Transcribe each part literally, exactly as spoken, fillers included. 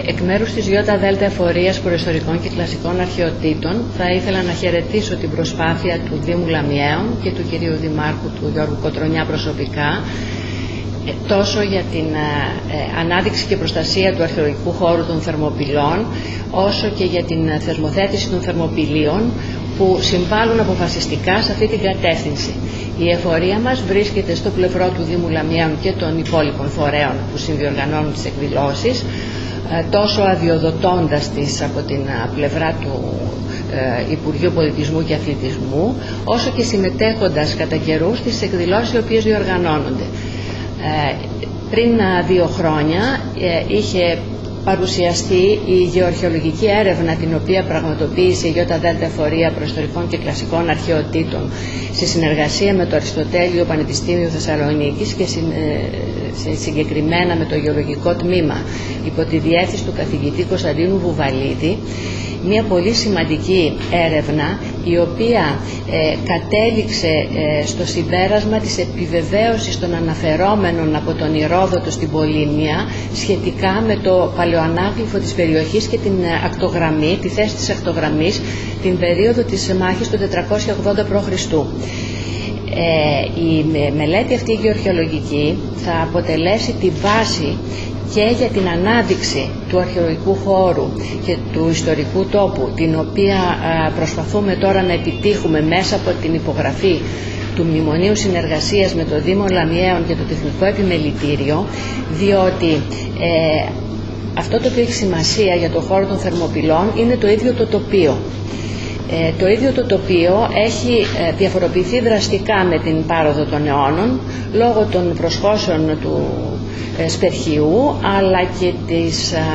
Εκ μέρους της ΙΔ Εφορίας Προϊστορικών και Κλασικών Αρχαιοτήτων θα ήθελα να χαιρετήσω την προσπάθεια του Δήμου Λαμιαίων και του κυρίου Δημάρχου του Γιώργου Κοτρονιά προσωπικά, τόσο για την ε, ανάδειξη και προστασία του αρχαιολογικού χώρου των Θερμοπυλών, όσο και για την θεσμοθέτηση των Θερμοπυλίων που συμβάλλουν αποφασιστικά σε αυτή την κατεύθυνση. Η εφορία μας βρίσκεται στο πλευρό του Δήμου Λαμιαίων και των υπόλοιπων φορέων που συνδιοργανώνουν τις εκδηλώσεις, τόσο αδειοδοτώντας τις από την πλευρά του ε, Υπουργείου Πολιτισμού και Αθλητισμού, όσο και συμμετέχοντας κατά καιρούς στις εκδηλώσεις οι οποίες διοργανώνονται. Ε, πριν δύο χρόνια ε, είχε παρουσιαστεί η γεωαρχαιολογική έρευνα την οποία πραγματοποίησε η ΙΔ Εφορία Προϊστορικών και Κλασικών Αρχαιοτήτων σε συνεργασία με το Αριστοτέλειο Πανεπιστήμιο Θεσσαλονίκης και συγκεκριμένα με το Γεωλογικό Τμήμα υπό τη διεύθυνση του καθηγητή Κωνσταντίνου Βουβαλίδη, μια πολύ σημαντική έρευνα η οποία ε, κατέληξε ε, στο συμπέρασμα της επιβεβαίωσης των αναφερόμενων από τον Ηρόδοτο στην Πολύμνια σχετικά με το παλαιοανάγλυφο της περιοχής και την ακτογραμμή, τη θέση της ακτογραμμής την περίοδο της μάχης του τετρακόσια ογδόντα προ Χριστού. Ε, η μελέτη αυτή η γεωαρχαιολογική θα αποτελέσει τη βάση και για την ανάδειξη του αρχαιολογικού χώρου και του ιστορικού τόπου, την οποία α, προσπαθούμε τώρα να επιτύχουμε μέσα από την υπογραφή του Μνημονίου Συνεργασίας με το Δήμο Λαμιαίων και το Τεχνικό Επιμελητήριο, διότι ε, αυτό το οποίο έχει σημασία για το χώρο των Θερμοπυλών είναι το ίδιο το τοπίο. Ε, το ίδιο το τοπίο έχει ε, διαφοροποιηθεί δραστικά με την πάροδο των αιώνων λόγω των προσχώσεων του ε, σπερχιού, αλλά και της α,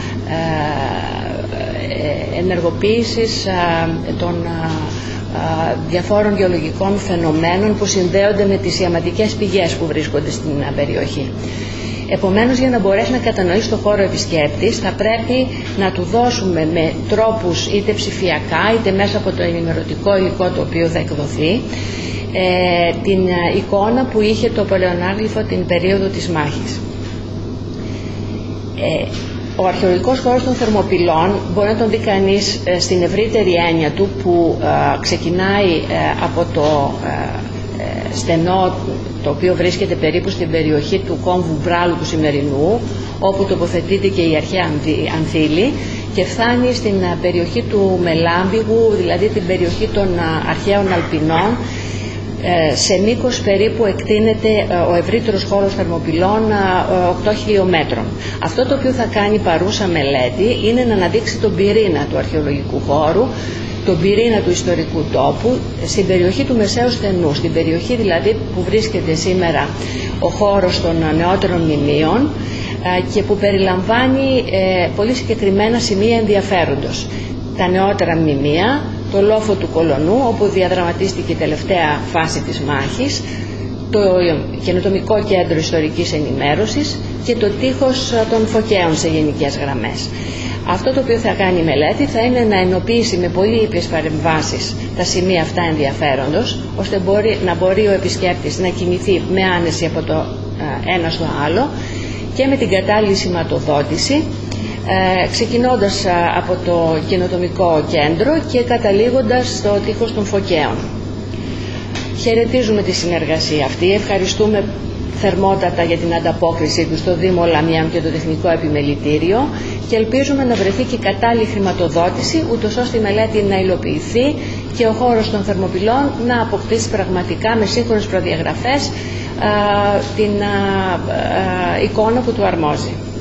ε, ενεργοποίησης α, των α, α, διαφόρων γεωλογικών φαινομένων που συνδέονται με τις ιαματικές πηγές που βρίσκονται στην α, περιοχή. Επομένως, για να μπορέσει να κατανοήσει το χώρο επισκέπτης, θα πρέπει να του δώσουμε με τρόπους είτε ψηφιακά είτε μέσα από το ενημερωτικό υλικό το οποίο θα εκδοθεί ε, την εικόνα που είχε το παλαιοανάγλυφο την περίοδο της μάχης. Ε, ο αρχαιολογικός χώρος των Θερμοπυλών μπορεί να τον δει κανείς ε, στην ευρύτερη έννοια του που ε, ξεκινάει ε, από το ε, στενό το οποίο βρίσκεται περίπου στην περιοχή του κόμβου Βράλου του σημερινού, όπου τοποθετείται και η αρχαία Ανθήλη, και φτάνει στην περιοχή του Μελάμπιγου, δηλαδή την περιοχή των αρχαίων Αλπινών. Σε μήκος περίπου εκτείνεται ο ευρύτερος χώρος Θερμοπυλών οκτώ χιλιόμετρων. Αυτό το οποίο θα κάνει παρούσα μελέτη είναι να αναδείξει τον πυρήνα του αρχαιολογικού χώρου, τον πυρήνα του ιστορικού τόπου στην περιοχή του Μεσαίου Στενού, στην περιοχή δηλαδή που βρίσκεται σήμερα ο χώρος των νεότερων μνημείων και που περιλαμβάνει ε, πολύ συγκεκριμένα σημεία ενδιαφέροντος. Τα νεότερα μνημεία, το λόφο του Κολονού όπου διαδραματίστηκε η τελευταία φάση της μάχης, το καινοτομικό κέντρο ιστορικής ενημέρωσης και το τείχος των Φωκαίων σε γενικές γραμμές. Αυτό το οποίο θα κάνει η μελέτη θα είναι να ενοποιήσει με πολύ ήπιες παρεμβάσεις τα σημεία αυτά ενδιαφέροντος, ώστε μπορεί, να μπορεί ο επισκέπτης να κινηθεί με άνεση από το ε, ένα στο άλλο και με την κατάλληλη σηματοδότηση, ε, ξεκινώντας ε, από το καινοτομικό κέντρο και καταλήγοντας στο τείχος των Φωκαίων. Χαιρετίζουμε τη συνεργασία αυτή, ευχαριστούμε θερμότατα για την ανταπόκριση του στο Δήμο Λαμιαίων και το Τεχνικό Επιμελητήριο και ελπίζουμε να βρεθεί και κατάλληλη χρηματοδότηση, ούτως ώστε η μελέτη να υλοποιηθεί και ο χώρος των Θερμοπυλών να αποκτήσει πραγματικά με σύγχρονες προδιαγραφές α, την α, α, εικόνα που του αρμόζει.